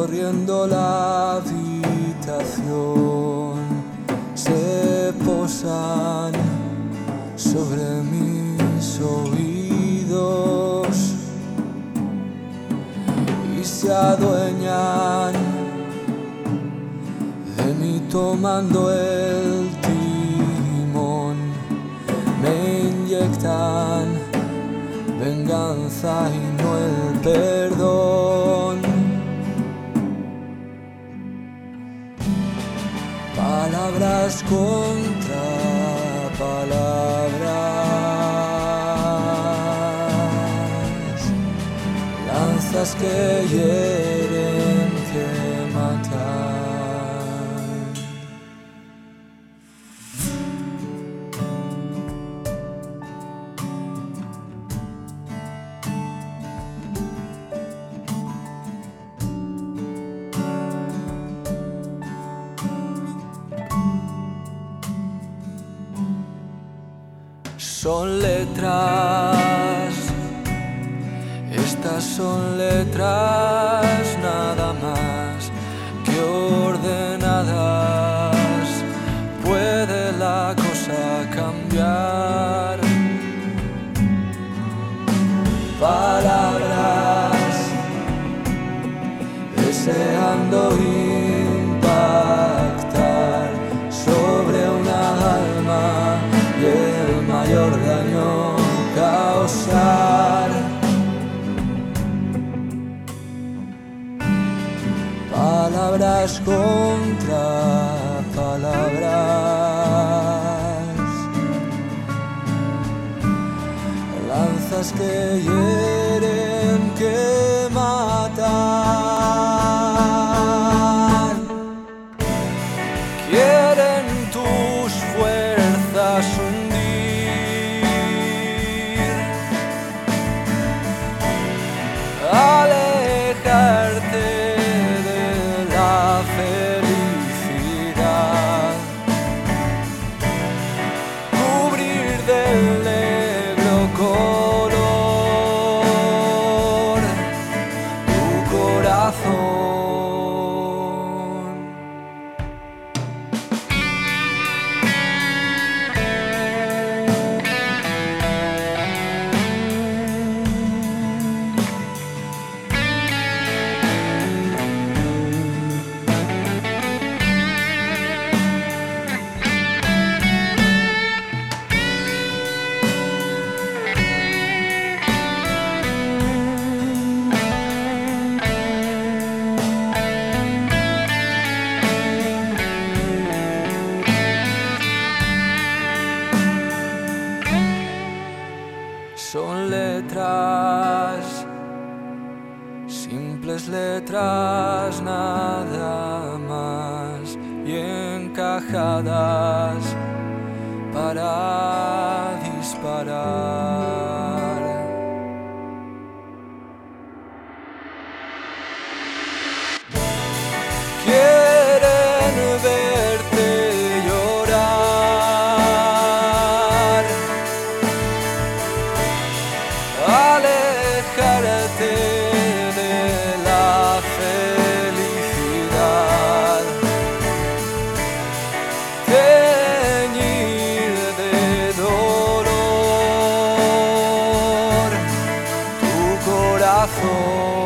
recorriendo la habitación, se posan sobre mis oídos y se adueñan de mí tomando el timón. Me inyectan venganza y no el perdón. Palabras contra palabras, lanzas que hieren, que matan. Son letras, estas son letras nada más que ordenadas. Puede la cosa cambiar. Palabras deseando impactar sobre una alma y el mayor daño causar. Palabras contra palabras, lanzas que hieren, que matan. Quieren tus fuerzas alejarte de la felicidad, cubrir del negro color tu corazón. Son letras, simples letras nada más, y encajadas para disparar. Quieren verte llorar, alejarte de la felicidad, teñir de dolor tu corazón.